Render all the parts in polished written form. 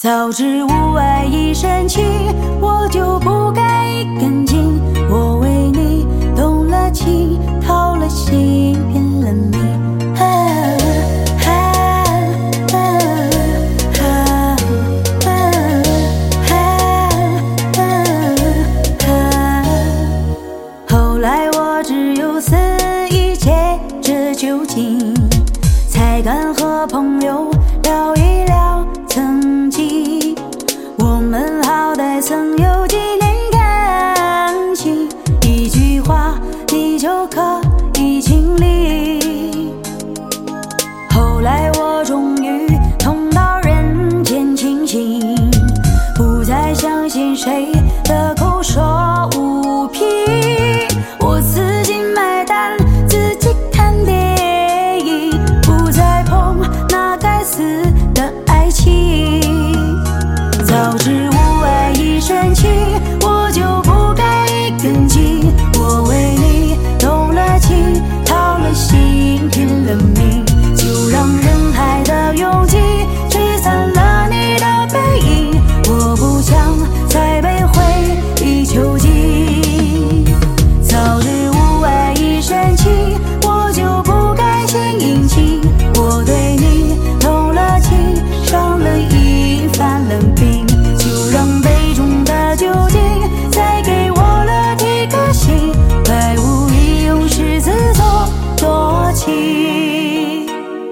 早知无爱一生情，我就不该一根筋。我为你动了情，掏了心，拼了命。后来我只有肆意借着酒精，才敢和朋友聊一聊曾经。我们好歹曾有几年感情，一句话你就可以亲历。后来我终于痛到人间清醒，不再相信谁的口说无凭。我自己买单，自己看电影，不再碰那该死的爱情。早知无爱一生情，我就不该一根筋。我为你动了情，掏了心，拼了命，就让人海的拥挤吹散了你的背影。我不想再被回忆囚禁。早知无爱一生情，我就不该献殷勤。我对你动了情，伤了瘾，犯了病，就让杯中的酒精再给我了几颗心，百无一用是自作多情。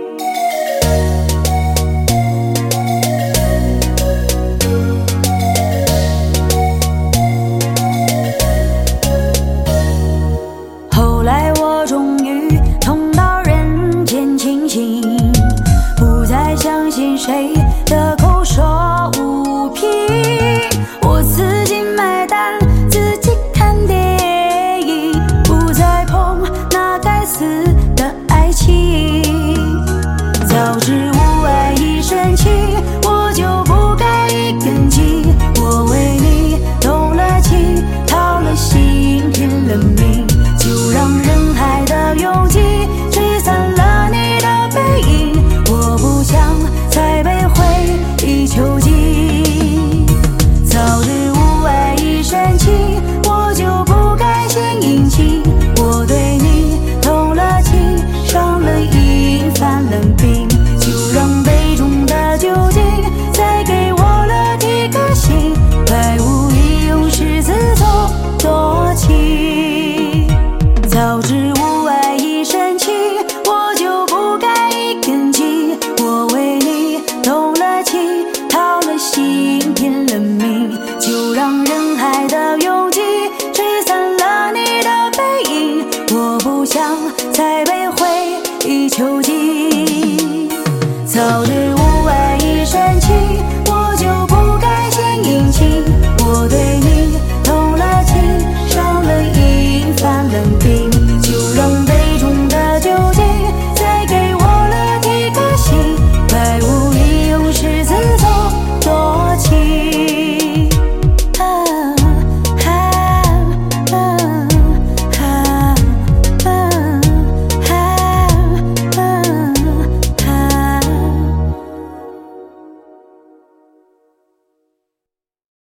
后来我终于痛到人间清醒，不再相信谁的口说无凭。我自己买单，自己看电影，不再碰那该死的爱情。早知无爱一生情，我就不该一根筋。我为你动了情，掏了心，拼了命，就让人海的拥挤吹散了你的背影。我不想再被回忆囚禁。早知无爱一生情，我就不该献殷勤。我对你动了情，伤了瘾，犯了病，就让杯中的酒精再给我了几颗心，百无一用是自作多情。早知无爱一生情，我就不该一根筋。我为你动了情，掏了心，拼了命，就让人海的拥挤吹散了你的背影。我不想再被回忆囚禁。早知